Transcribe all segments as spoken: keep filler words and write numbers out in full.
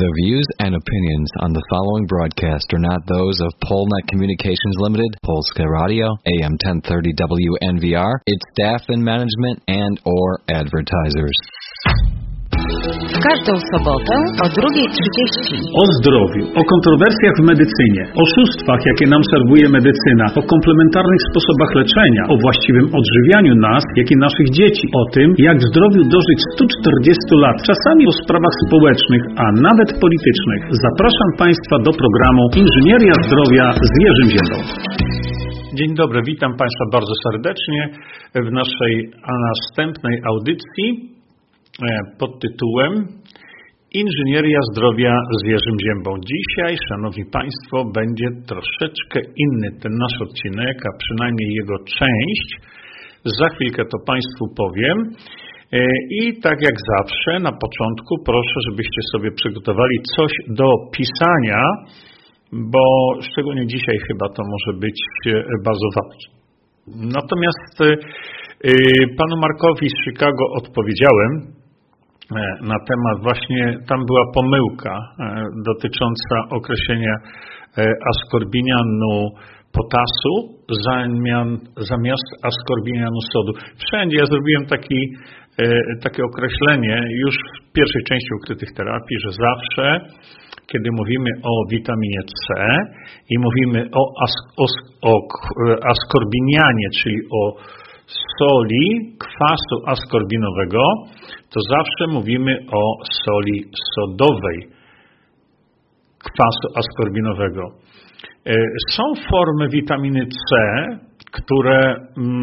The views and opinions on the following broadcast are not those of Polnet Communications Limited, Polska Radio, A M ten thirty W N V R, its staff and management, and or advertisers. W każdą sobotę o drugiej trzydzieści. O zdrowiu, o kontrowersjach w medycynie, oszustwach, jakie nam serwuje medycyna, o komplementarnych sposobach leczenia, o właściwym odżywianiu nas, jak i naszych dzieci, o tym, jak w zdrowiu dożyć stu czterdziestu lat, czasami o sprawach społecznych, a nawet politycznych. Zapraszam Państwa do programu Inżynieria Zdrowia z Jerzym Ziębą. Dzień dobry, witam Państwa bardzo serdecznie w naszej następnej audycji pod tytułem Inżynieria Zdrowia z Jerzym Ziębą. Dzisiaj, Szanowni Państwo, będzie troszeczkę inny ten nasz odcinek, a przynajmniej jego część. Za chwilkę to Państwu powiem. I tak jak zawsze, na początku proszę, żebyście sobie przygotowali coś do pisania, bo szczególnie dzisiaj chyba to może być bardzo ważne. Natomiast panu Markowi z Chicago odpowiedziałem na temat, właśnie tam była pomyłka dotycząca określenia askorbinianu potasu zamiast askorbinianu sodu. Wszędzie ja zrobiłem taki, takie określenie już w pierwszej części ukrytych terapii, że zawsze, kiedy mówimy o witaminie C i mówimy o, as, o, o askorbinianie, czyli o soli kwasu askorbinowego, to zawsze mówimy o soli sodowej kwasu askorbinowego. Są formy witaminy C, które,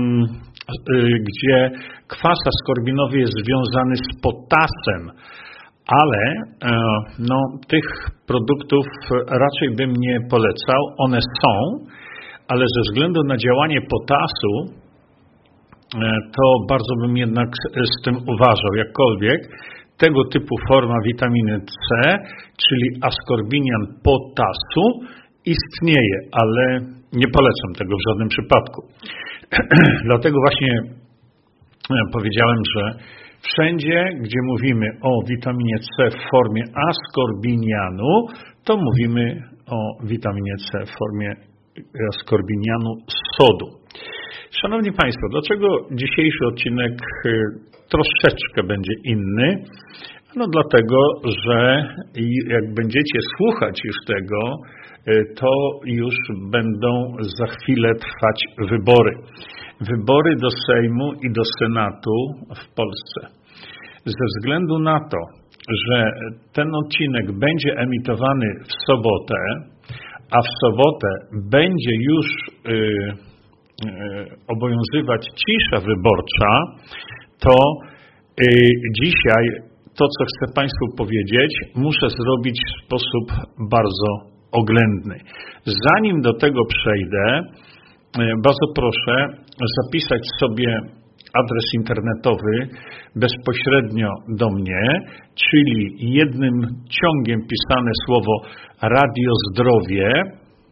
gdzie kwas askorbinowy jest związany z potasem, ale no, tych produktów raczej bym nie polecał. One są, ale ze względu na działanie potasu to bardzo bym jednak z tym uważał. Jakkolwiek tego typu forma witaminy C, czyli askorbinian potasu, istnieje, ale nie polecam tego w żadnym przypadku. Dlatego właśnie powiedziałem, że wszędzie, gdzie mówimy o witaminie C w formie askorbinianu, to mówimy o witaminie C w formie askorbinianu sodu. Szanowni Państwo, dlaczego dzisiejszy odcinek troszeczkę będzie inny? No dlatego, że jak będziecie słuchać już tego, to już będą za chwilę trwać wybory. Wybory do Sejmu i do Senatu w Polsce. Ze względu na to, że ten odcinek będzie emitowany w sobotę, a w sobotę będzie już yy, obowiązywać cisza wyborcza, to y, dzisiaj to, co chcę Państwu powiedzieć, muszę zrobić w sposób bardzo oględny. Zanim do tego przejdę, y, bardzo proszę zapisać sobie adres internetowy bezpośrednio do mnie, czyli jednym ciągiem pisane słowo Radio Zdrowie.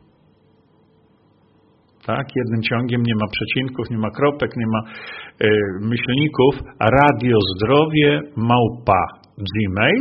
Tak, jednym ciągiem, nie ma przecinków, nie ma kropek, nie ma y, myślników. Radio Zdrowie małpa Gmail.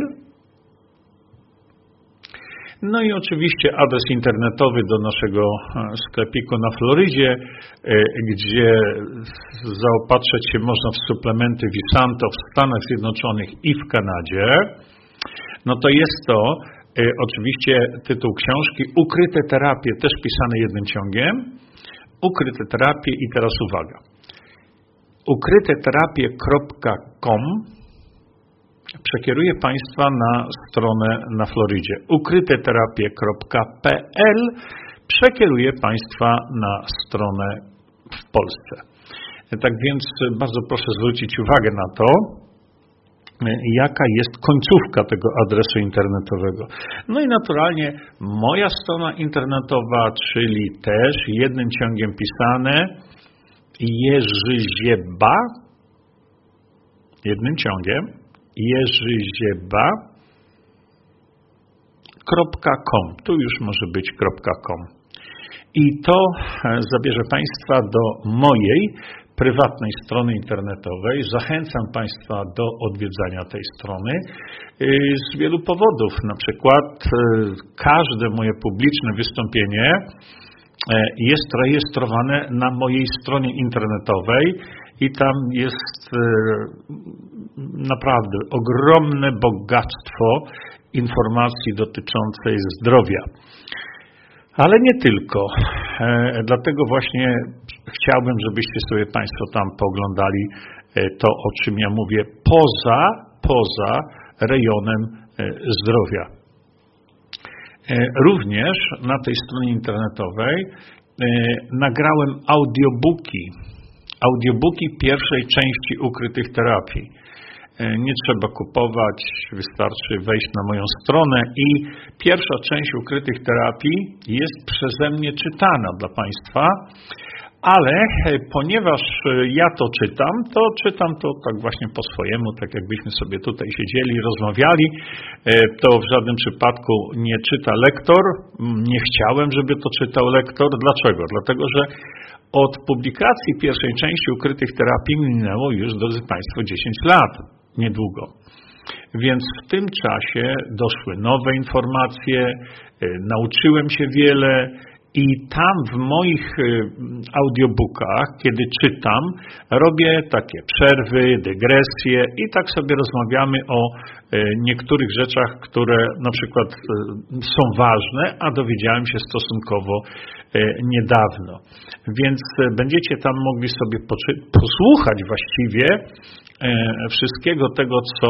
No i oczywiście adres internetowy do naszego sklepiku na Florydzie, y, gdzie zaopatrzeć się można w suplementy Visanto w Stanach Zjednoczonych i w Kanadzie. No to jest to y, oczywiście tytuł książki Ukryte terapie, też pisane jednym ciągiem. Ukryte terapie i teraz uwaga. ukryteterapie kropka com przekieruje Państwa na stronę na Florydzie. ukryteterapie kropka p l przekieruje Państwa na stronę w Polsce. Tak więc bardzo proszę zwrócić uwagę na to, jaka jest końcówka tego adresu internetowego. No i naturalnie moja strona internetowa, czyli też jednym ciągiem pisane Jerzyzieba, jednym ciągiem Jerzyzieba kropka com. Tu już może być .com. I to zabierze Państwa do mojej prywatnej strony internetowej. Zachęcam Państwa do odwiedzania tej strony z wielu powodów. Na przykład każde moje publiczne wystąpienie jest rejestrowane na mojej stronie internetowej i tam jest naprawdę ogromne bogactwo informacji dotyczącej zdrowia. Ale nie tylko. Dlatego właśnie chciałbym, żebyście sobie Państwo tam pooglądali to, o czym ja mówię, poza, poza rejonem zdrowia. Również na tej stronie internetowej nagrałem audiobooki, audiobooki pierwszej części ukrytych terapii. Nie trzeba kupować, wystarczy wejść na moją stronę i pierwsza część ukrytych terapii jest przeze mnie czytana dla Państwa, ale ponieważ ja to czytam, to czytam to tak właśnie po swojemu, tak jakbyśmy sobie tutaj siedzieli, rozmawiali. To w żadnym przypadku nie czyta lektor. Nie chciałem, żeby to czytał lektor. Dlaczego? Dlatego, że od publikacji pierwszej części ukrytych terapii minęło już, drodzy Państwo, dziesięć lat. Niedługo. Więc w tym czasie doszły nowe informacje, nauczyłem się wiele i tam w moich audiobookach, kiedy czytam, robię takie przerwy, dygresje i tak sobie rozmawiamy o niektórych rzeczach, które na przykład są ważne, a dowiedziałem się stosunkowo niedawno. Więc będziecie tam mogli sobie posłuchać właściwie wszystkiego tego, co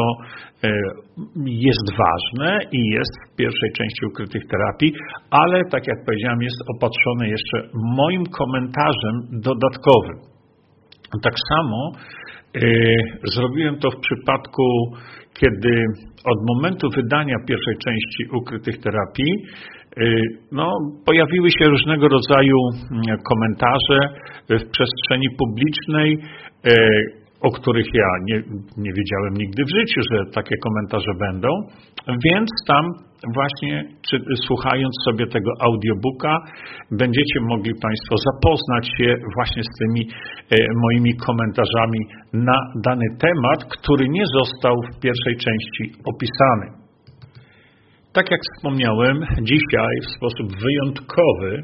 jest ważne i jest w pierwszej części ukrytych terapii, ale tak jak powiedziałem, jest opatrzone jeszcze moim komentarzem dodatkowym. Tak samo zrobiłem to w przypadku, kiedy od momentu wydania pierwszej części ukrytych terapii no, pojawiły się różnego rodzaju komentarze w przestrzeni publicznej, o których ja nie, nie wiedziałem nigdy w życiu, że takie komentarze będą, więc tam właśnie czy, słuchając sobie tego audiobooka będziecie mogli Państwo zapoznać się właśnie z tymi e, moimi komentarzami na dany temat, który nie został w pierwszej części opisany. Tak jak wspomniałem, dzisiaj w sposób wyjątkowy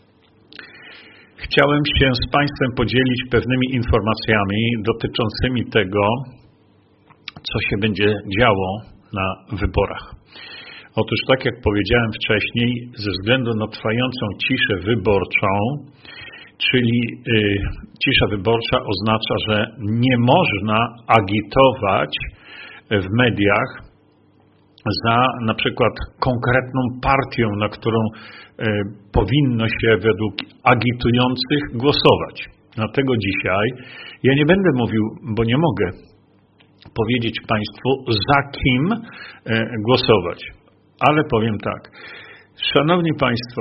chciałem się z Państwem podzielić pewnymi informacjami dotyczącymi tego, co się będzie działo na wyborach. Otóż, tak jak powiedziałem wcześniej, ze względu na trwającą ciszę wyborczą, czyli y, cisza wyborcza oznacza, że nie można agitować w mediach za na przykład konkretną partią, na którą y, powinno się według agitujących głosować. Dlatego dzisiaj ja nie będę mówił, bo nie mogę powiedzieć Państwu, za kim y, głosować. Ale powiem tak. Szanowni Państwo,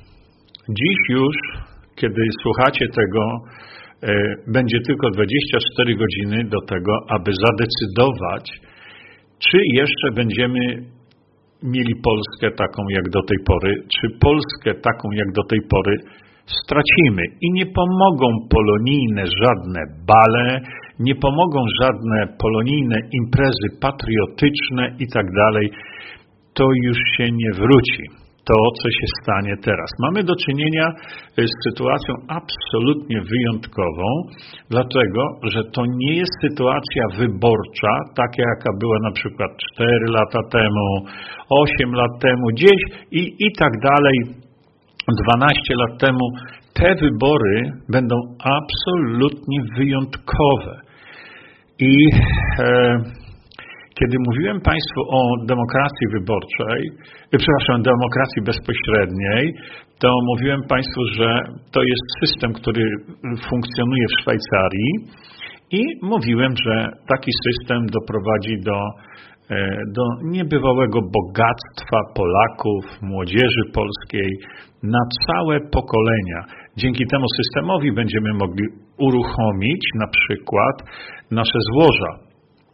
dziś już, kiedy słuchacie tego, y, będzie tylko dwadzieścia cztery godziny do tego, aby zadecydować, czy jeszcze będziemy mieli Polskę taką jak do tej pory, czy Polskę taką jak do tej pory stracimy. I nie pomogą polonijne żadne bale, nie pomogą żadne polonijne imprezy patriotyczne i tak dalej. To już się nie wróci. To, co się stanie teraz. Mamy do czynienia z sytuacją absolutnie wyjątkową, dlatego, że to nie jest sytuacja wyborcza, taka jaka była na przykład cztery lata temu, osiem lat temu, gdzieś i, i tak dalej, dwanaście lat temu. Te wybory będą absolutnie wyjątkowe. I e, kiedy mówiłem Państwu o demokracji wyborczej, przepraszam, demokracji bezpośredniej, to mówiłem Państwu, że to jest system, który funkcjonuje w Szwajcarii i mówiłem, że taki system doprowadzi do, do niebywałego bogactwa Polaków, młodzieży polskiej na całe pokolenia. Dzięki temu systemowi będziemy mogli uruchomić na przykład nasze złoża.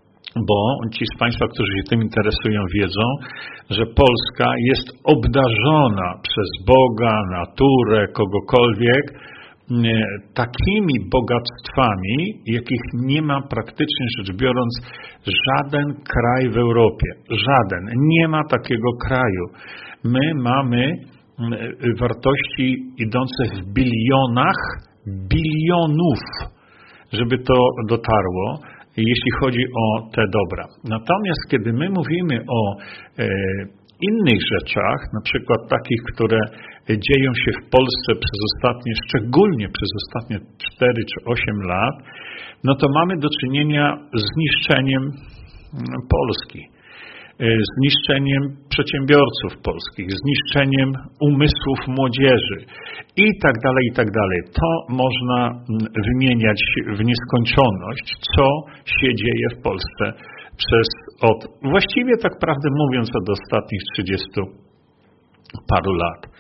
Bo ci z Państwa, którzy się tym interesują, wiedzą, że Polska jest obdarzona przez Boga, naturę, kogokolwiek takimi bogactwami, jakich nie ma praktycznie rzecz biorąc żaden kraj w Europie. Żaden. Nie ma takiego kraju. My mamy wartości idące w bilionach, bilionów, żeby to dotarło, jeśli chodzi o te dobra. Natomiast kiedy my mówimy o e, innych rzeczach, na przykład takich, które dzieją się w Polsce przez ostatnie, szczególnie przez ostatnie cztery czy osiem lat, no to mamy do czynienia z niszczeniem Polski, zniszczeniem przedsiębiorców polskich, zniszczeniem umysłów młodzieży i tak dalej, i tak dalej. To można wymieniać w nieskończoność, co się dzieje w Polsce przez od, właściwie tak prawdę mówiąc, od ostatnich trzydziestu paru lat.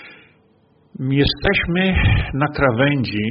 Jesteśmy na krawędzi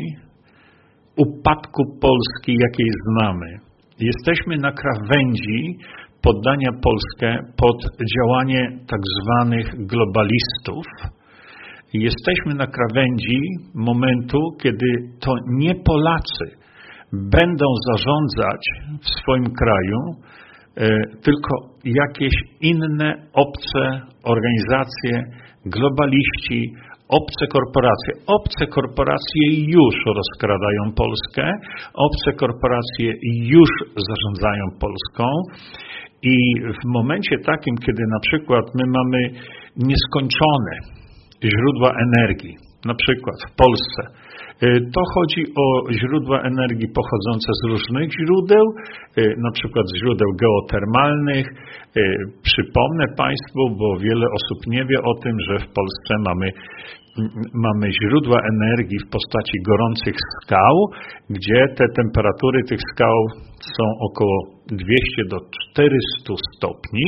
upadku Polski, jakiej znamy. Jesteśmy na krawędzi poddania Polskę pod działanie tak zwanych globalistów. Jesteśmy na krawędzi momentu, kiedy to nie Polacy będą zarządzać w swoim kraju, tylko jakieś inne obce organizacje, globaliści, obce korporacje. Obce korporacje już rozkradają Polskę, obce korporacje już zarządzają Polską i w momencie takim, kiedy na przykład my mamy nieskończone źródła energii, na przykład w Polsce, to chodzi o źródła energii pochodzące z różnych źródeł, na przykład z źródeł geotermalnych. Przypomnę Państwu, bo wiele osób nie wie o tym, że w Polsce mamy, mamy źródła energii w postaci gorących skał, gdzie te temperatury tych skał są około dwieście do czterystu stopni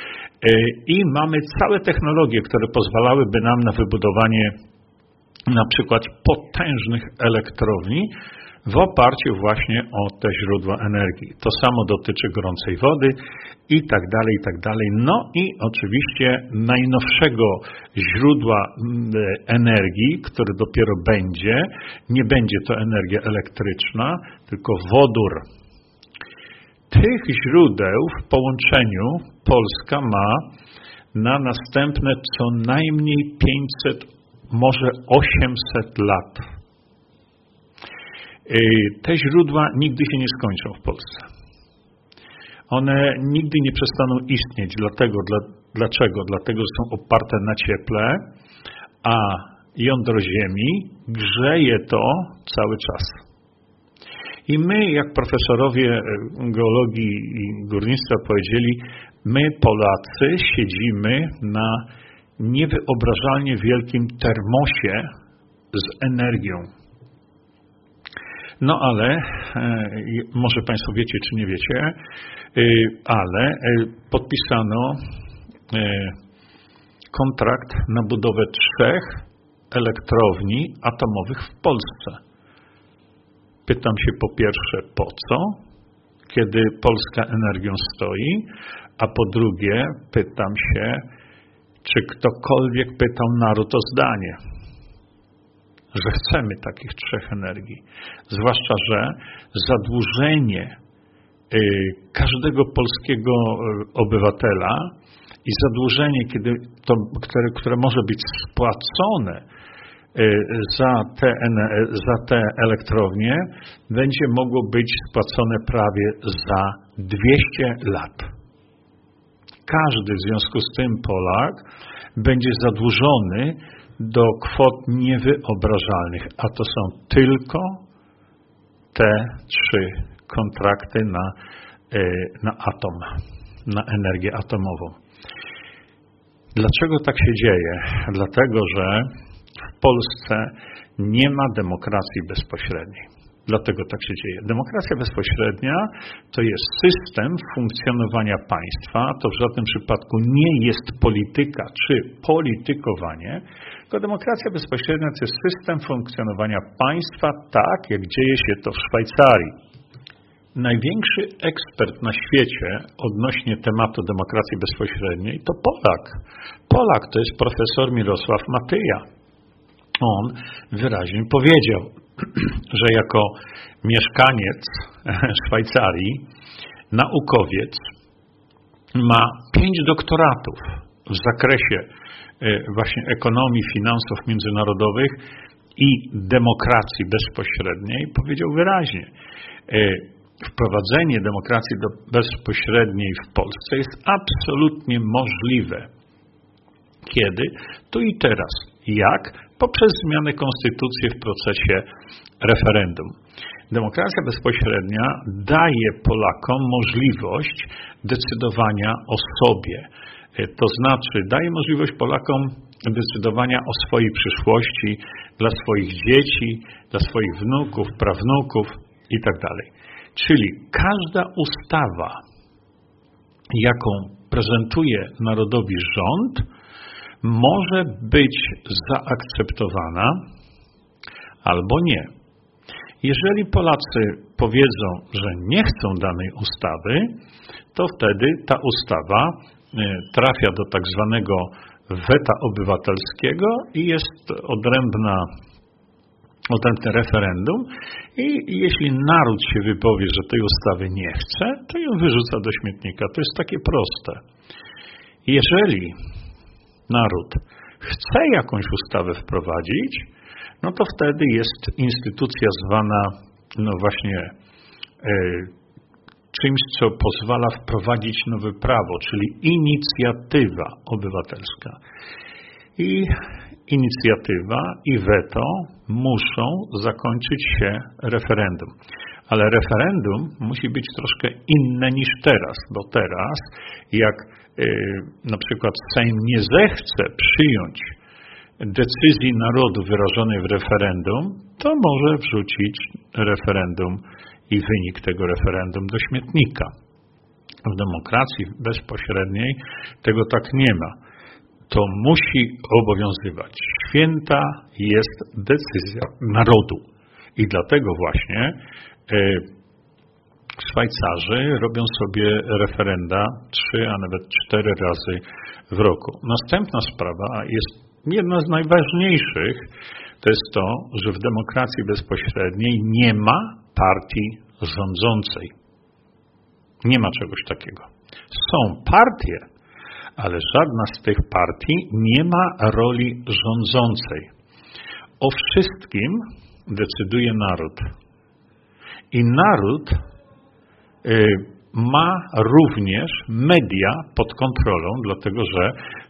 i mamy całe technologie, które pozwalałyby nam na wybudowanie na przykład potężnych elektrowni w oparciu właśnie o te źródła energii. To samo dotyczy gorącej wody i tak dalej, i tak dalej. No i oczywiście najnowszego źródła energii, które dopiero będzie, nie będzie to energia elektryczna, tylko wodór. Tych źródeł w połączeniu Polska ma na następne co najmniej pięćset, może osiemset lat. Te źródła nigdy się nie skończą w Polsce. One nigdy nie przestaną istnieć. Dlatego, dla, dlaczego? Dlatego, że są oparte na cieple, a jądro Ziemi grzeje to cały czas. I my, jak profesorowie geologii i górnictwa powiedzieli, my Polacy siedzimy na niewyobrażalnie wielkim termosie z energią. No ale, może Państwo wiecie, czy nie wiecie, ale podpisano kontrakt na budowę trzech elektrowni atomowych w Polsce. Pytam się po pierwsze, po co, kiedy Polska energią stoi, a po drugie pytam się, czy ktokolwiek pytał naród o zdanie, że chcemy takich trzech energii. Zwłaszcza, że zadłużenie każdego polskiego obywatela i zadłużenie, kiedy to, które, które może być spłacone za te, za te elektrownie, będzie mogło być spłacone prawie za dwieście lat. Każdy w związku z tym Polak będzie zadłużony do kwot niewyobrażalnych, a to są tylko te trzy kontrakty na, na atom, na energię atomową. Dlaczego tak się dzieje? Dlatego, że w Polsce nie ma demokracji bezpośredniej. Dlatego tak się dzieje. Demokracja bezpośrednia to jest system funkcjonowania państwa, to w żadnym przypadku nie jest polityka czy politykowanie, tylko demokracja bezpośrednia to jest system funkcjonowania państwa tak, jak dzieje się to w Szwajcarii. Największy ekspert na świecie odnośnie tematu demokracji bezpośredniej to Polak. Polak to jest profesor Mirosław Matyja. on wyraźnie powiedział, że jako mieszkaniec Szwajcarii, naukowiec, ma pięć doktoratów w zakresie właśnie ekonomii, finansów międzynarodowych i demokracji bezpośredniej. Powiedział wyraźnie, wprowadzenie demokracji bezpośredniej w Polsce jest absolutnie możliwe. Kiedy? Tu i teraz. Jak? Poprzez zmianę konstytucji w procesie referendum. Demokracja bezpośrednia daje Polakom możliwość decydowania o sobie. To znaczy daje możliwość Polakom decydowania o swojej przyszłości dla swoich dzieci, dla swoich wnuków, prawnuków itd. Czyli każda ustawa, jaką prezentuje narodowi rząd, może być zaakceptowana albo nie. Jeżeli Polacy powiedzą, że nie chcą danej ustawy, to wtedy ta ustawa trafia do tak zwanego weta obywatelskiego i jest odrębna, odrębne referendum i jeśli naród się wypowie, że tej ustawy nie chce, to ją wyrzuca do śmietnika. To jest takie proste. Jeżeli naród chce jakąś ustawę wprowadzić, no to wtedy jest instytucja zwana no właśnie e, czymś, co pozwala wprowadzić nowe prawo, czyli inicjatywa obywatelska. I inicjatywa i weto muszą zakończyć się referendum. Ale referendum musi być troszkę inne niż teraz, bo teraz jak yy, na przykład Sejm nie zechce przyjąć decyzji narodu wyrażonej w referendum, to może wrzucić referendum i wynik tego referendum do śmietnika. W demokracji bezpośredniej tego tak nie ma. To musi obowiązywać. Święta jest decyzja narodu. I dlatego właśnie e, Szwajcarzy robią sobie referenda trzy, a nawet cztery razy w roku. Następna sprawa jest jedna z najważniejszych, to jest to, że w demokracji bezpośredniej nie ma partii rządzącej. Nie ma czegoś takiego. Są partie, ale żadna z tych partii nie ma roli rządzącej. O wszystkim decyduje naród. I naród y, ma również media pod kontrolą, dlatego że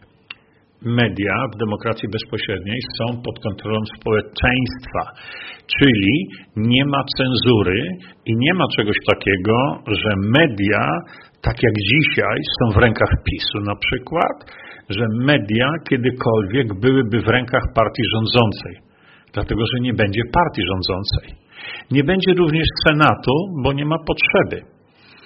media w demokracji bezpośredniej są pod kontrolą społeczeństwa, czyli nie ma cenzury i nie ma czegoś takiego, że media, tak jak dzisiaj, są w rękach PiSu na przykład, że media kiedykolwiek byłyby w rękach partii rządzącej, dlatego że nie będzie partii rządzącej. Nie będzie również Senatu, bo nie ma potrzeby.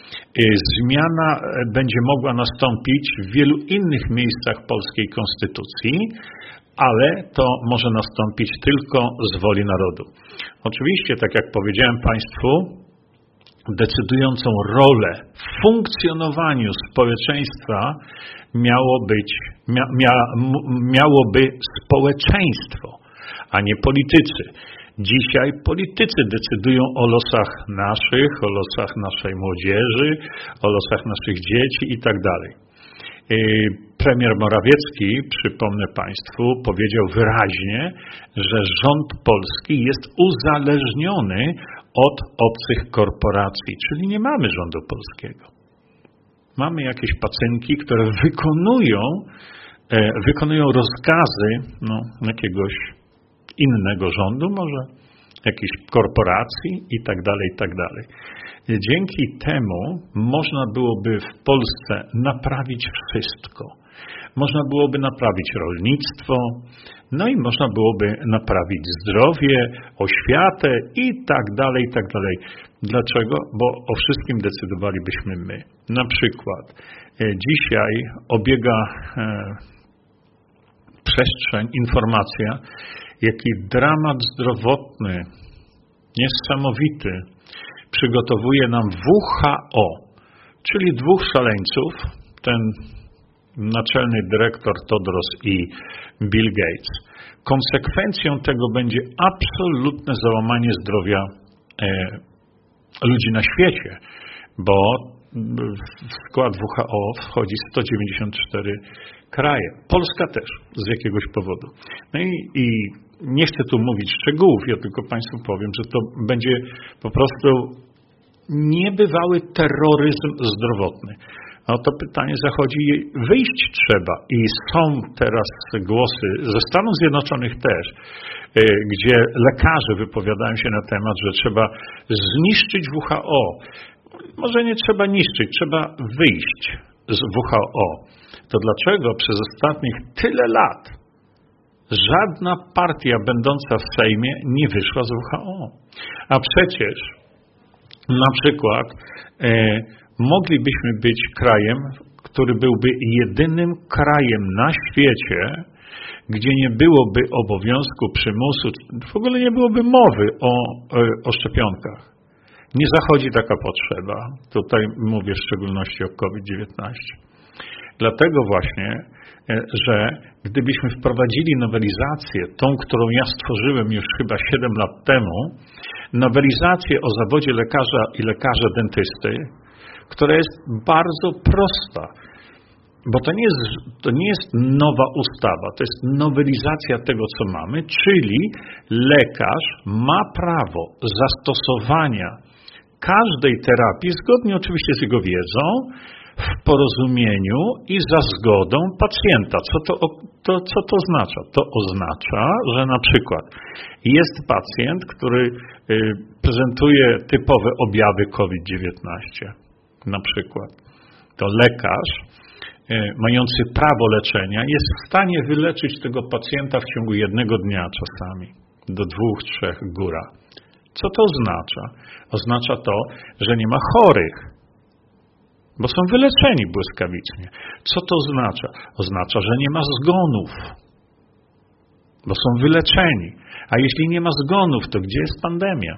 Zmiana będzie mogła nastąpić w wielu innych miejscach polskiej konstytucji, ale to może nastąpić tylko z woli narodu. Oczywiście, tak jak powiedziałem Państwu, decydującą rolę w funkcjonowaniu społeczeństwa miało być, mia, mia, miałoby społeczeństwo, a nie politycy. Dzisiaj politycy decydują o losach naszych, o losach naszej młodzieży, o losach naszych dzieci i tak dalej. Premier Morawiecki, przypomnę Państwu, powiedział wyraźnie, że rząd polski jest uzależniony od obcych korporacji, czyli nie mamy rządu polskiego. Mamy jakieś pacynki, które wykonują, wykonują rozkazy no, jakiegoś innego rządu, może jakiejś korporacji i tak dalej, i tak dalej. Dzięki temu można byłoby w Polsce naprawić wszystko. Można byłoby naprawić rolnictwo, no i można byłoby naprawić zdrowie, oświatę i tak dalej, i tak dalej. Dlaczego? Bo o wszystkim decydowalibyśmy my. Na przykład dzisiaj obiega przestrzeń informacja, jaki dramat zdrowotny, niesamowity, przygotowuje nam W H O, czyli dwóch szaleńców, ten naczelny dyrektor Tedros i Bill Gates. Konsekwencją tego będzie absolutne załamanie zdrowia e, ludzi na świecie, bo w skład W H O wchodzi sto dziewięćdziesiąt cztery kraje. Polska też z jakiegoś powodu. No i, i nie chcę tu mówić szczegółów, ja tylko Państwu powiem, że to będzie po prostu niebywały terroryzm zdrowotny. A o to pytanie zachodzi, wyjść trzeba i są teraz głosy ze Stanów Zjednoczonych też, gdzie lekarze wypowiadają się na temat, że trzeba zniszczyć W H O. Może nie trzeba niszczyć, trzeba wyjść z W H O. To dlaczego przez ostatnich tyle lat żadna partia będąca w Sejmie nie wyszła z W H O? A przecież na przykład e, moglibyśmy być krajem, który byłby jedynym krajem na świecie, gdzie nie byłoby obowiązku, przymusu, w ogóle nie byłoby mowy o, o szczepionkach. Nie zachodzi taka potrzeba. Tutaj mówię w szczególności o COVID dziewiętnaście. Dlatego właśnie, że gdybyśmy wprowadzili nowelizację, tą, którą ja stworzyłem już chyba siedem lat temu, nowelizację o zawodzie lekarza i lekarza dentysty, która jest bardzo prosta, bo to nie jest, to nie jest nowa ustawa, to jest nowelizacja tego, co mamy, czyli lekarz ma prawo zastosowania każdej terapii, zgodnie oczywiście z jego wiedzą, w porozumieniu i za zgodą pacjenta. Co to, to, co to oznacza? To oznacza, że na przykład jest pacjent, który prezentuje typowe objawy COVID dziewiętnaście. Na przykład to lekarz mający prawo leczenia jest w stanie wyleczyć tego pacjenta w ciągu jednego dnia czasami, do dwóch, trzech góra. Co to oznacza? Oznacza to, że nie ma chorych, bo są wyleczeni błyskawicznie. Co to oznacza? Oznacza, że nie ma zgonów, bo są wyleczeni. A jeśli nie ma zgonów, to gdzie jest pandemia?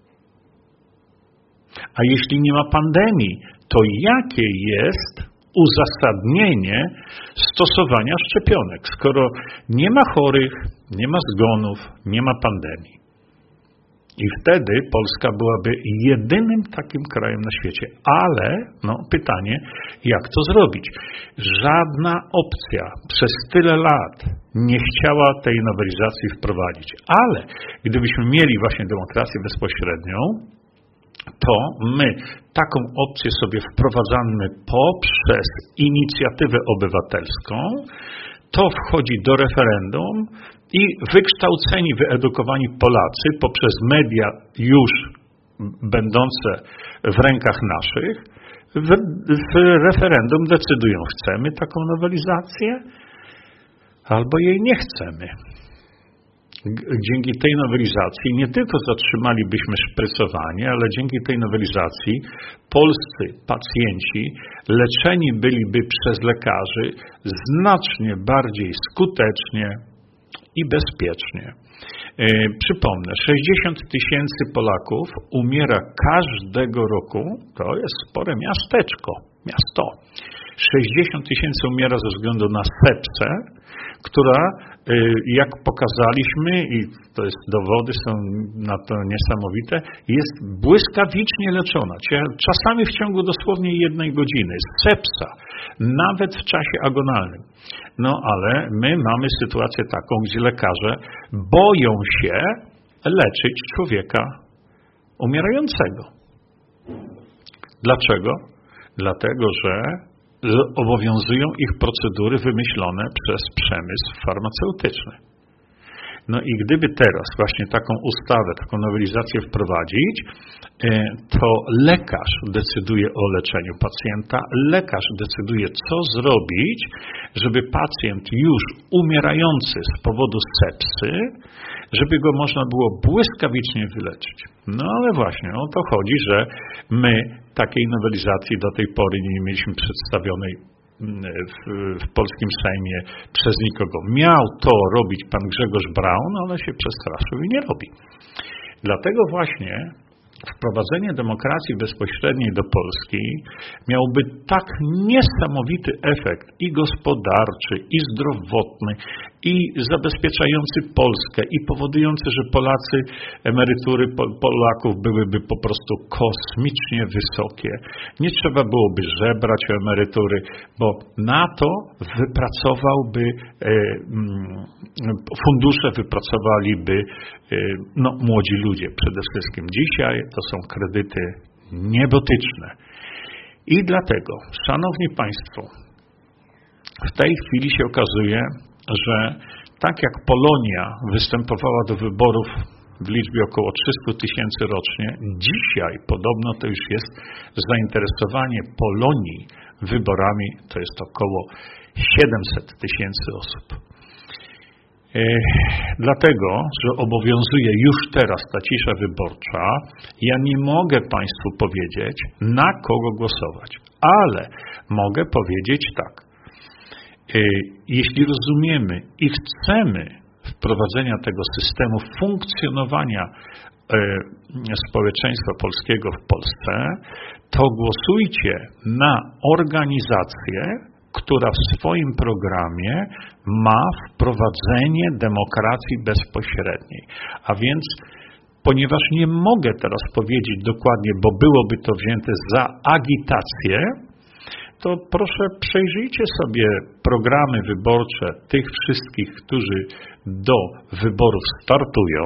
A jeśli nie ma pandemii, to jakie jest uzasadnienie stosowania szczepionek, skoro nie ma chorych, nie ma zgonów, nie ma pandemii? I wtedy Polska byłaby jedynym takim krajem na świecie. Ale, no pytanie, jak to zrobić? Żadna opcja przez tyle lat nie chciała tej nowelizacji wprowadzić. Ale gdybyśmy mieli właśnie demokrację bezpośrednią, to my taką opcję sobie wprowadzamy poprzez inicjatywę obywatelską, to wchodzi do referendum i wykształceni, wyedukowani Polacy poprzez media już będące w rękach naszych w, w referendum decydują, chcemy taką nowelizację albo jej nie chcemy. Dzięki tej nowelizacji nie tylko zatrzymalibyśmy szprycowanie, ale dzięki tej nowelizacji polscy pacjenci leczeni byliby przez lekarzy znacznie bardziej skutecznie i bezpiecznie. Przypomnę, sześćdziesiąt tysięcy Polaków umiera każdego roku, to jest spore miasteczko, miasto. sześćdziesiąt tysięcy umiera ze względu na sepsę, która, jak pokazaliśmy, i to jest dowody są na to niesamowite, jest błyskawicznie leczona. Czasami w ciągu dosłownie jednej godziny. Sepsa, nawet w czasie agonalnym. No ale my mamy sytuację taką, gdzie lekarze boją się leczyć człowieka umierającego. Dlaczego? Dlatego, że obowiązują ich procedury wymyślone przez przemysł farmaceutyczny. No i gdyby teraz właśnie taką ustawę, taką nowelizację wprowadzić, to lekarz decyduje o leczeniu pacjenta, lekarz decyduje, co zrobić, żeby pacjent już umierający z powodu sepsy, żeby go można było błyskawicznie wyleczyć. No ale właśnie o to chodzi, że my takiej nowelizacji do tej pory nie mieliśmy przedstawionej w, w polskim Sejmie przez nikogo. Miał to robić pan Grzegorz Braun, ale się przestraszył i nie robi. Dlatego właśnie wprowadzenie demokracji bezpośredniej do Polski miałoby tak niesamowity efekt i gospodarczy, i zdrowotny, i zabezpieczający Polskę, i powodujący, że Polacy, emerytury Polaków byłyby po prostu kosmicznie wysokie. Nie trzeba byłoby żebrać o emerytury, bo na to wypracowałby, fundusze wypracowaliby no, młodzi ludzie przede wszystkim. Dzisiaj to są kredyty niebotyczne. I dlatego, szanowni państwo, w tej chwili się okazuje, że tak jak Polonia występowała do wyborów w liczbie około trzysta tysięcy rocznie, dzisiaj podobno to już jest zainteresowanie Polonii wyborami, to jest około siedemset tysięcy osób. Dlatego, że obowiązuje już teraz ta cisza wyborcza, ja nie mogę państwu powiedzieć, na kogo głosować, ale mogę powiedzieć tak. Jeśli rozumiemy i chcemy wprowadzenia tego systemu funkcjonowania społeczeństwa polskiego w Polsce, to głosujcie na organizację, która w swoim programie ma wprowadzenie demokracji bezpośredniej. A więc, ponieważ nie mogę teraz powiedzieć dokładnie, bo byłoby to wzięte za agitację, to proszę przejrzyjcie sobie programy wyborcze tych wszystkich, którzy do wyborów startują,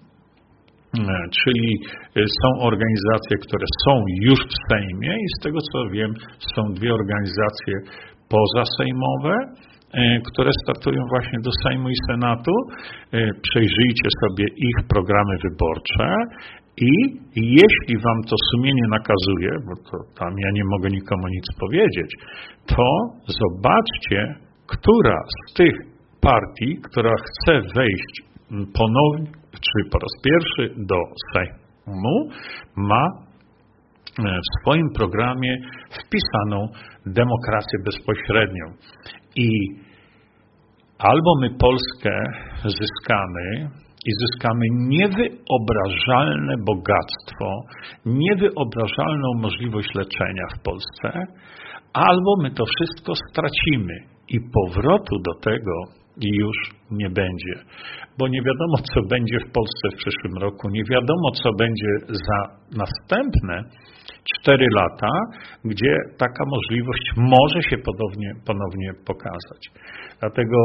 czyli są organizacje, które są już w Sejmie i z tego co wiem są dwie organizacje pozasejmowe, które startują właśnie do Sejmu i Senatu. Przejrzyjcie sobie ich programy wyborcze i jeśli wam to sumienie nakazuje, bo to tam ja nie mogę nikomu nic powiedzieć, to zobaczcie, która z tych partii, która chce wejść ponownie, czy po raz pierwszy do Sejmu, ma w swoim programie wpisaną demokrację bezpośrednią. I albo my Polskę zyskamy i zyskamy niewyobrażalne bogactwo, niewyobrażalną możliwość leczenia w Polsce, albo my to wszystko stracimy i powrotu do tego już nie będzie. Bo nie wiadomo, co będzie w Polsce w przyszłym roku, nie wiadomo, co będzie za następne cztery lata, gdzie taka możliwość może się ponownie, ponownie pokazać. Dlatego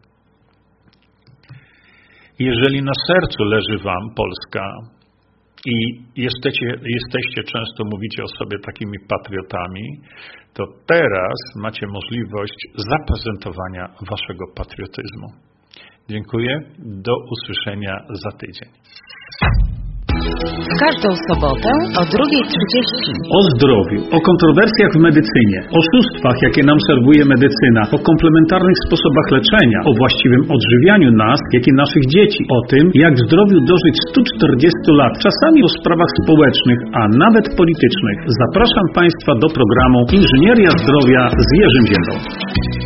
jeżeli na sercu leży wam Polska i jesteście, jesteście często mówicie o sobie takimi patriotami, to teraz macie możliwość zaprezentowania waszego patriotyzmu. Dziękuję. Do usłyszenia za tydzień. W każdą sobotę o drugiej trzydzieści. O zdrowiu, o kontrowersjach w medycynie, oszustwach, jakie nam serwuje medycyna, o komplementarnych sposobach leczenia, o właściwym odżywianiu nas, jak i naszych dzieci, o tym, jak w zdrowiu dożyć stu czterdziestu lat, czasami o sprawach społecznych, a nawet politycznych. Zapraszam państwa do programu Inżynieria Zdrowia z Jerzym Ziędą.